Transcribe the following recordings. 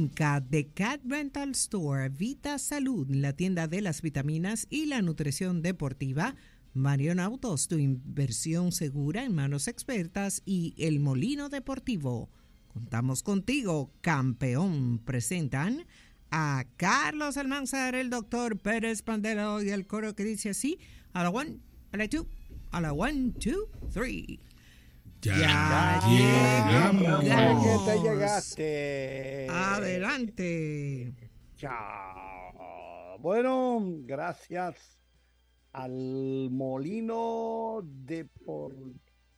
IMCA de Cat Rental Store, Vita Salud, la tienda de las vitaminas y la nutrición deportiva, Marion Autos, tu inversión segura en manos expertas, y El Molino Deportivo. Contamos contigo, campeón. Presentan a Carlos Almanzar, el doctor Pérez Pandero y el coro que dice así: a la one, a la two, a la one, two, three. Ya llegamos. Ya te llegaste. Adelante. Chao. Bueno, gracias al Molino Deportivo.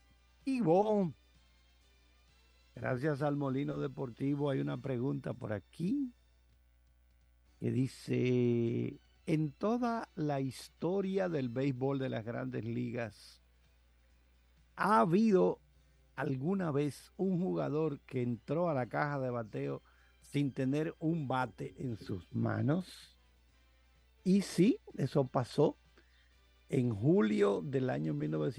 Gracias al Molino Deportivo hay una pregunta por aquí que dice: en toda la historia del béisbol de las Grandes Ligas, ¿ha habido alguna vez un jugador que entró a la caja de bateo sin tener un bate en sus manos? Y sí, eso pasó en julio del año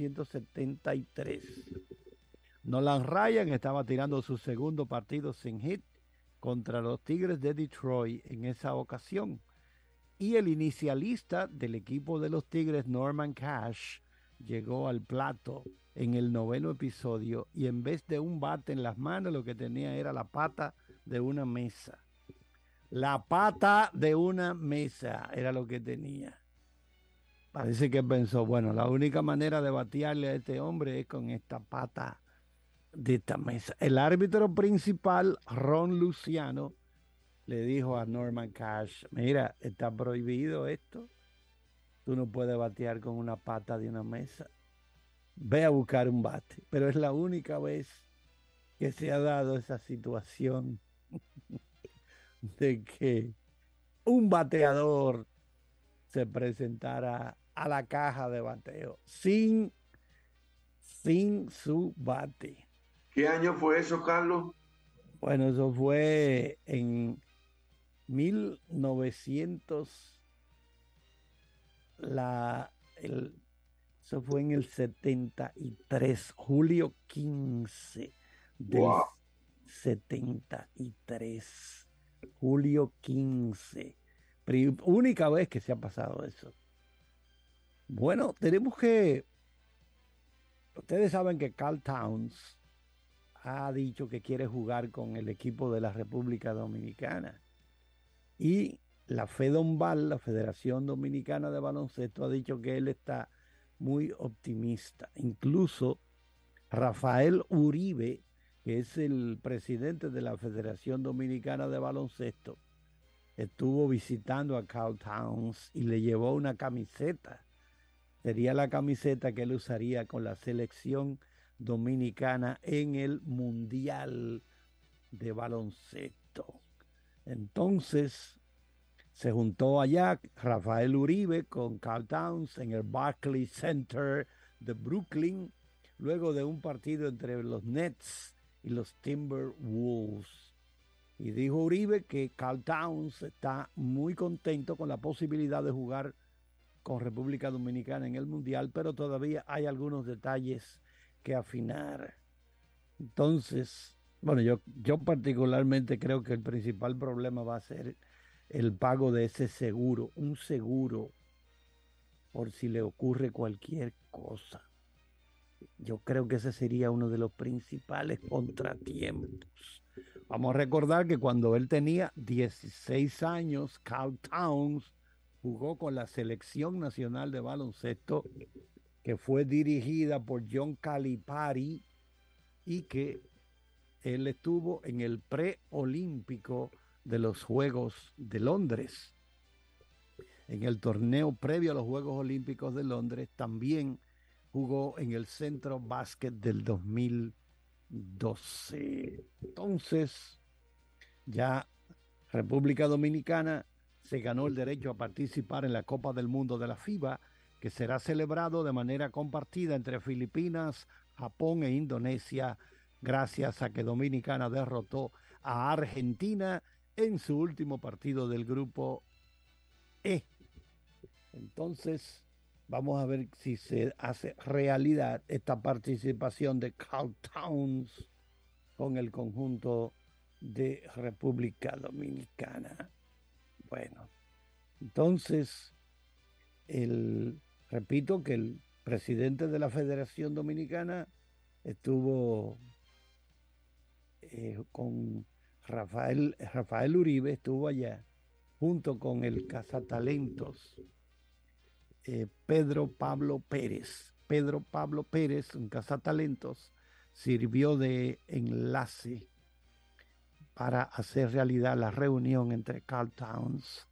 1973. Nolan Ryan estaba tirando su segundo partido sin hit contra los Tigres de Detroit en esa ocasión. Y el inicialista del equipo de los Tigres, Norman Cash, llegó al plato en el noveno episodio y en vez de un bate en las manos, lo que tenía era la pata de una mesa. La pata de una mesa era lo que tenía. Parece que pensó, bueno, la única manera de batearle a este hombre es con esta pata de esta mesa. El árbitro principal, Ron Luciano, le dijo a Norman Cash: mira, está prohibido esto. Tú no puedes batear con una pata de una mesa. Ve a buscar un bate. Pero es la única vez que se ha dado esa situación de que un bateador se presentara a la caja de bateo sin su bate. ¿Qué año fue eso, Carlos? Bueno, eso fue en 1900, eso fue en el 73, julio 15 del Wow. 73, julio 15. Única vez que se ha pasado eso. Bueno, ustedes saben que Carl Towns ha dicho que quiere jugar con el equipo de la República Dominicana. Y la FEDOMBAL, la Federación Dominicana de Baloncesto, ha dicho que él está muy optimista. Incluso Rafael Uribe, que es el presidente de la Federación Dominicana de Baloncesto, estuvo visitando a Carl Towns y le llevó una camiseta. Sería la camiseta que él usaría con la selección dominicana en el Mundial de Baloncesto. Entonces, se juntó allá Rafael Uribe con Carl Towns en el Barclays Center de Brooklyn, luego de un partido entre los Nets y los Timberwolves. Y dijo Uribe que Carl Towns está muy contento con la posibilidad de jugar con República Dominicana en el Mundial, pero todavía hay algunos detalles que afinar. Entonces, bueno, yo particularmente creo que el principal problema va a ser el pago de ese seguro, un seguro por si le ocurre cualquier cosa. Yo creo que ese sería uno de los principales contratiempos. Vamos a recordar que cuando él tenía 16 años, Carl Towns jugó con la Selección Nacional de Baloncesto, que fue dirigida por John Calipari, y que él estuvo en el preolímpico de los Juegos de Londres. En el torneo previo a los Juegos Olímpicos de Londres también jugó en el Centro Básquet del 2012. Entonces, ya República Dominicana se ganó el derecho a participar en la Copa del Mundo de la FIBA, que será celebrado de manera compartida entre Filipinas, Japón e Indonesia, gracias a que Dominicana derrotó a Argentina en su último partido del grupo E. Entonces, vamos a ver si se hace realidad esta participación de Carl Towns con el conjunto de República Dominicana. Bueno, entonces, repito que el presidente de la Federación Dominicana estuvo con Rafael Uribe, estuvo allá, junto con el cazatalentos Pedro Pablo Pérez. Pedro Pablo Pérez, un cazatalentos, sirvió de enlace para hacer realidad la reunión entre Carl Towns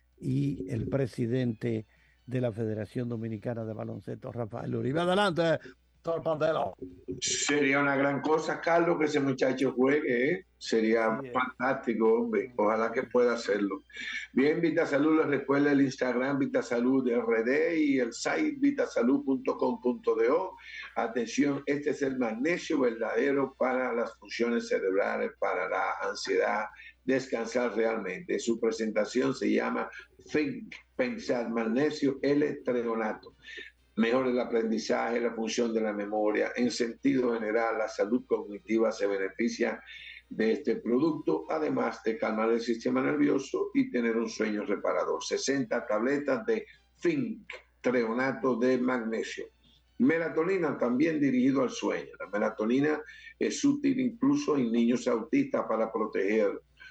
y el presidente de la Federación Dominicana de Baloncesto, Rafael Uribe. Adelante, Torpandelo. Sería una gran cosa, Carlos, que ese muchacho juegue, ¿eh? Sería fantástico, hombre. Ojalá que pueda hacerlo. Bien, Vitasalud, les recuerda el Instagram Vitasalud RD y el site vitasalud.com.do. Atención, este es el magnesio verdadero para las funciones cerebrales, para la ansiedad, descansar realmente. Su presentación se llama Think, Pensar, magnesio L-treonato. Mejora el aprendizaje, la función de la memoria. En sentido general, la salud cognitiva se beneficia de este producto, además de calmar el sistema nervioso y tener un sueño reparador. 60 tabletas de Think, treonato de magnesio. Melatonina, también dirigido al sueño. La melatonina es útil incluso en niños autistas para proteger.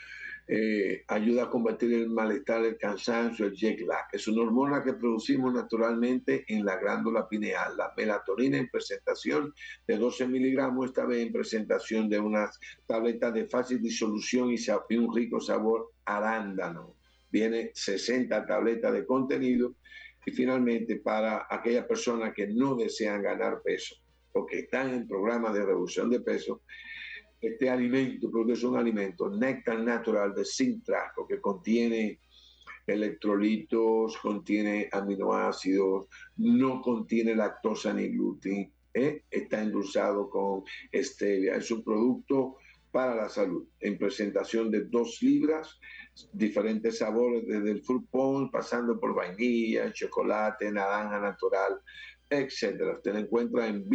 Ayuda a combatir el malestar, el cansancio, el jet lag. Es una hormona que producimos naturalmente en la glándula pineal. La melatonina en presentación de 12 miligramos, esta vez en presentación de unas tabletas de fácil disolución y un rico sabor arándano. Viene 60 tabletas de contenido. Y finalmente, para aquellas personas que no desean ganar peso o que están en programas de reducción de peso, este alimento, porque es un alimento, Nectar Natural de Sintraco, que contiene electrolitos, contiene aminoácidos, no contiene lactosa ni gluten, está endulzado con stevia. Es un producto para la salud, en presentación de 2 libras, diferentes sabores, desde el fruit punch, pasando por vainilla, chocolate, naranja natural, etc. Usted lo encuentra en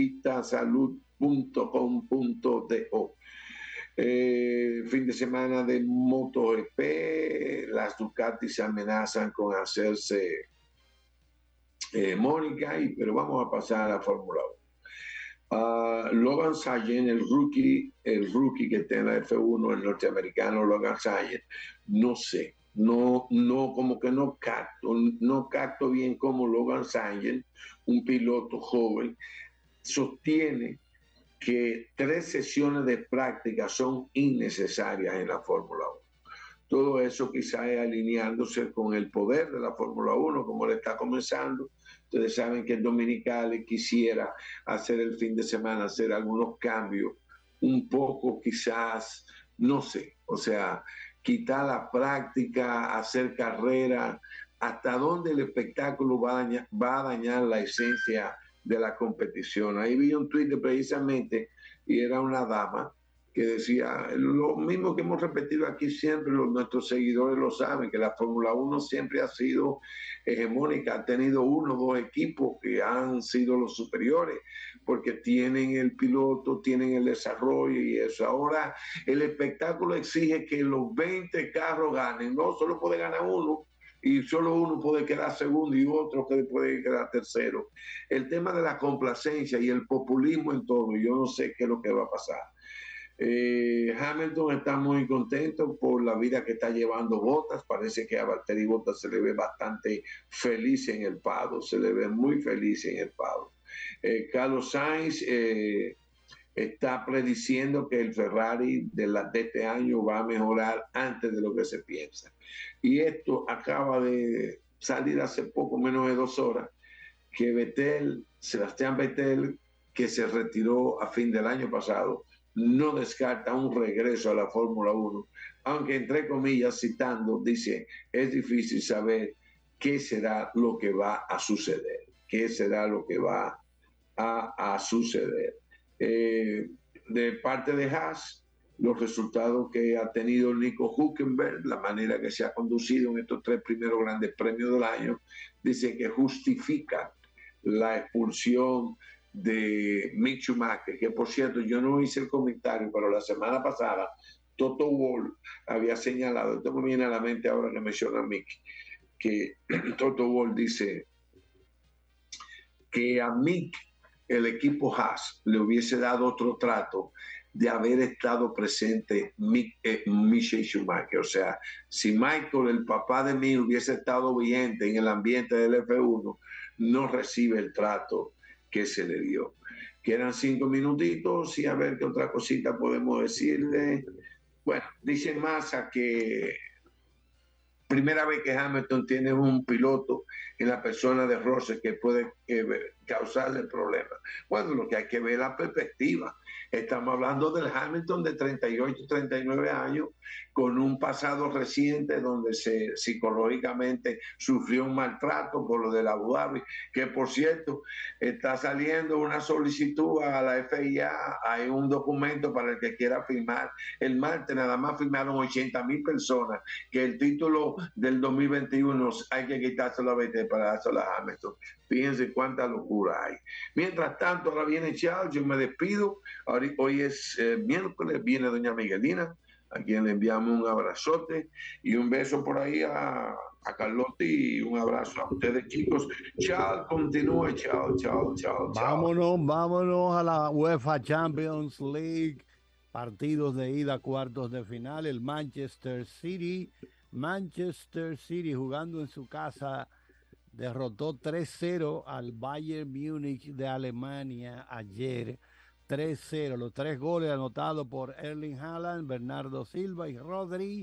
vitasalud.com.do. Fin de semana de MotoGP, las Ducati se amenazan con hacerse Mónica, pero vamos a pasar a la Fórmula 1. Logan Sargent, el rookie que está en la F1, el norteamericano Logan Sargent, no sé, como que no capto bien cómo Logan Sargent, un piloto joven, sostiene que 3 sesiones de práctica son innecesarias en la Fórmula 1. Todo eso quizá es alineándose con el poder de la Fórmula 1, como le está comenzando. Ustedes saben que el Dominicali quisiera hacer el fin de semana, hacer algunos cambios, un poco quizás, no sé, o sea, quitar la práctica, hacer carrera, hasta dónde el espectáculo va a dañar la esencia de la competición. Ahí vi un tuit precisamente y era una dama que decía lo mismo que hemos repetido aquí siempre, nuestros seguidores lo saben, que la Fórmula 1 siempre ha sido hegemónica, ha tenido 1 o 2 equipos que han sido los superiores, porque tienen el piloto, tienen el desarrollo y eso. Ahora el espectáculo exige que los 20 carros ganen, no solo puede ganar uno, y solo uno puede quedar segundo y otro que puede quedar tercero. El tema de la complacencia y el populismo en todo, yo no sé qué es lo que va a pasar. Hamilton está muy contento por la vida que está llevando Bottas. Parece que a Valtteri Bottas se le ve bastante feliz en el paddock, se le ve muy feliz en el paddock. Carlos Sainz está prediciendo que el Ferrari de este año va a mejorar antes de lo que se piensa. Y esto acaba de salir hace poco menos de 2 horas, que Sebastián Vettel, que se retiró a fin del año pasado, no descarta un regreso a la Fórmula 1, aunque entre comillas citando, dice, es difícil saber qué será lo que va a suceder, suceder. De parte de Haas, los resultados que ha tenido Nico Hülkenberg, la manera que se ha conducido en estos 3 primeros grandes premios del año, dice que justifica la expulsión de Mick Schumacher, que por cierto yo no hice el comentario, pero la semana pasada Toto Wolff había señalado, esto me viene a la mente ahora que menciona Mick, que Toto Wolff dice que a Mick el equipo Haas le hubiese dado otro trato de haber estado presente Michael Schumacher. O sea, si Michael, el papá de mí, hubiese estado vigente en el ambiente del F1, no recibe el trato que se le dio. Quedan 5 minutitos y a ver qué otra cosita podemos decirle. Bueno, dice Massa que primera vez que Hamilton tiene un piloto en la persona de Russell que puede causarle problemas. Bueno, lo que hay que ver es la perspectiva. Estamos hablando del Hamilton de 38, 39 años, con un pasado reciente donde psicológicamente sufrió un maltrato por lo del Abu Dhabi, que por cierto, está saliendo una solicitud a la FIA, hay un documento para el que quiera firmar. El martes nada más firmaron 80,000 personas, que el título del 2021 hay que quitárselo a BT para dárselo a Hamilton. Fíjense cuánta locura hay. Mientras tanto, ahora viene Charles, yo me despido. Hoy es miércoles, viene doña Miguelina, a quien le enviamos un abrazote y un beso por ahí a Carlotti y un abrazo a ustedes, chicos. Chao, continúe, chao. Vámonos a la UEFA Champions League. Partidos de ida, cuartos de final. El Manchester City jugando en su casa derrotó 3-0 al Bayern Múnich de Alemania ayer. 3-0, los 3 goles anotados por Erling Haaland, Bernardo Silva y Rodri.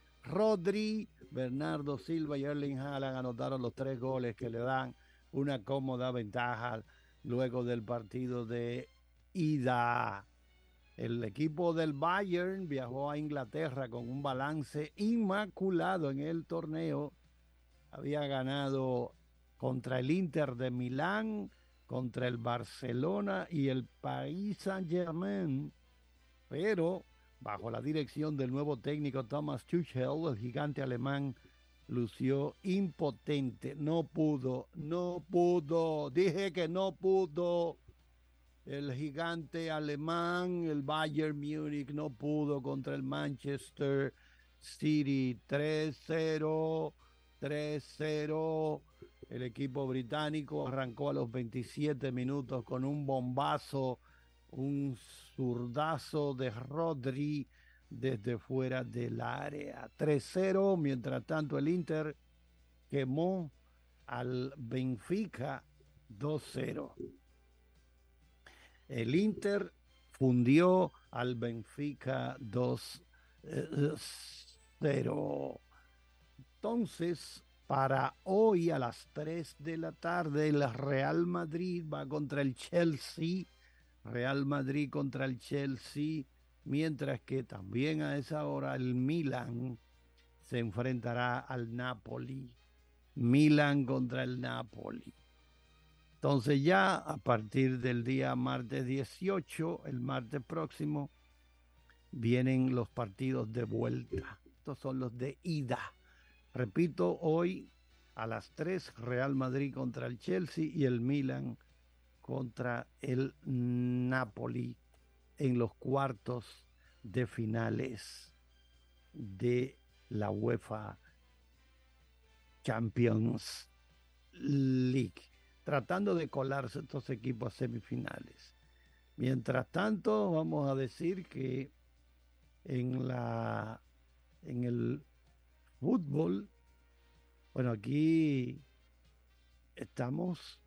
Bernardo Silva y Erling Haaland anotaron los 3 goles que le dan una cómoda ventaja luego del partido de ida. El equipo del Bayern viajó a Inglaterra con un balance inmaculado en el torneo. Había ganado contra el Inter de Milán, contra el Barcelona y el Paris Saint-Germain, pero bajo la dirección del nuevo técnico Thomas Tuchel, el gigante alemán lució impotente. No pudo. Dije que no pudo. El gigante alemán, el Bayern Múnich, no pudo contra el Manchester City. 3-0. El equipo británico arrancó a los 27 minutos con un bombazo, un zurdazo de Rodri desde fuera del área. 3-0. Mientras tanto, el Inter quemó al Benfica 2-0. El Inter fundió al Benfica 2-0. Entonces, para hoy a las 3 de la tarde, el Real Madrid va contra el Chelsea. Mientras que también a esa hora el Milan se enfrentará al Napoli. Milan contra el Napoli. Entonces ya a partir del día martes 18, el martes próximo, vienen los partidos de vuelta. Estos son los de ida. Repito, hoy a las 3, Real Madrid contra el Chelsea y el Milan contra el Napoli en los cuartos de finales de la UEFA Champions League, tratando de colarse estos equipos a semifinales. Mientras tanto, vamos a decir que en el fútbol, bueno, aquí estamos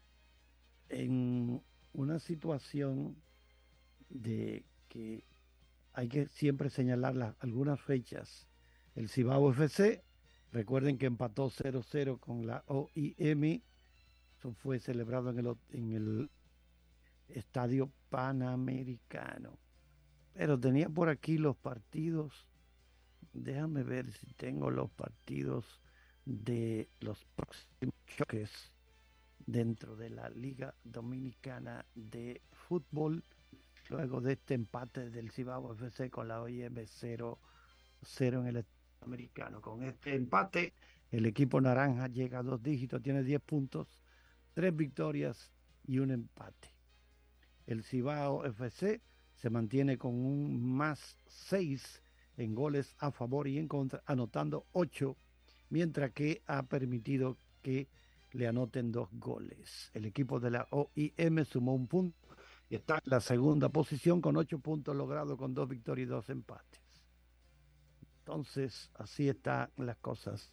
en una situación de que hay que siempre señalar algunas fechas. El Cibao FC, recuerden que empató 0-0 con la OIM. Eso fue celebrado en el Estadio Panamericano. Pero tenía por aquí los partidos. Déjame ver si tengo los partidos de los próximos choques dentro de la Liga Dominicana de Fútbol, luego de este empate del Cibao FC con la OIM 0-0 en el Americano. Con este empate, el equipo naranja llega a 2 dígitos, tiene 10 puntos, 3 victorias y un empate. El Cibao FC se mantiene con un +6 en goles a favor y en contra, anotando 8, mientras que ha permitido que le anoten 2 goles. El equipo de la OIM sumó 1 punto y está en la segunda posición con 8 puntos logrados con 2 victorias y 2 empates. Entonces, así están las cosas.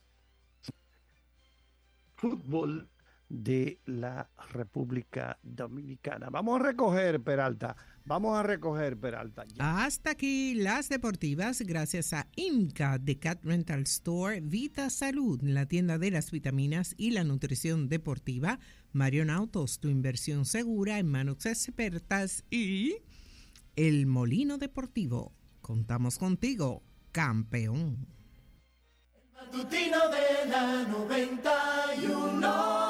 Fútbol de la República Dominicana. Vamos a recoger, Peralta. Ya. Hasta aquí las deportivas, gracias a IMCA de Cat Rental Store, Vita Salud, la tienda de las vitaminas y la nutrición deportiva, Marion Autos, tu inversión segura en manos expertas, y El Molino Deportivo. Contamos contigo, campeón. El matutino de la 91.